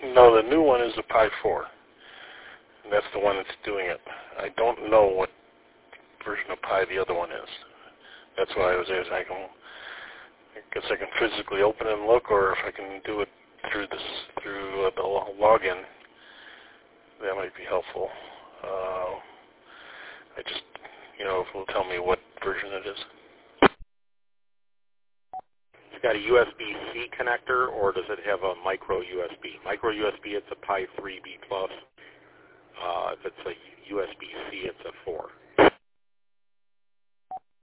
No, the new one is the Pi 4. And that's the one that's doing it. I don't know what version of Pi the other one is. That's why I was asking. I guess I can physically open and look, or if I can do it through the login, that might be helpful. I just, if it will tell me what version it is. It's got a USB-C connector, or does it have a micro USB? Micro USB, it's a Pi 3B+. If it's a USB-C, it's a 4.